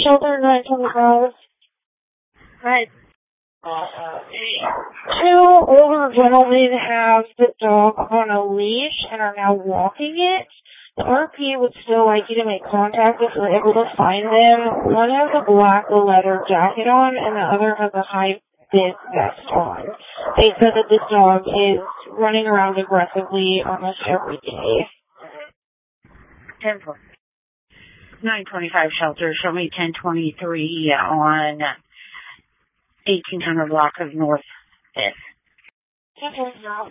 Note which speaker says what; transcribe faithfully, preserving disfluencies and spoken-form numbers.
Speaker 1: Shelter nine twenty-five.
Speaker 2: Right.
Speaker 1: Two older gentlemen have the dog on a leash and are now walking it. The R P would still like you to make contact if you're able to find them. One has a black leather jacket on and the other has a high-vis vest on. They said that this dog is running around aggressively almost every day.
Speaker 2: ten four. nine twenty-five shelter, show me ten twenty-three on eighteen hundred block of North fifth.
Speaker 1: Okay, now.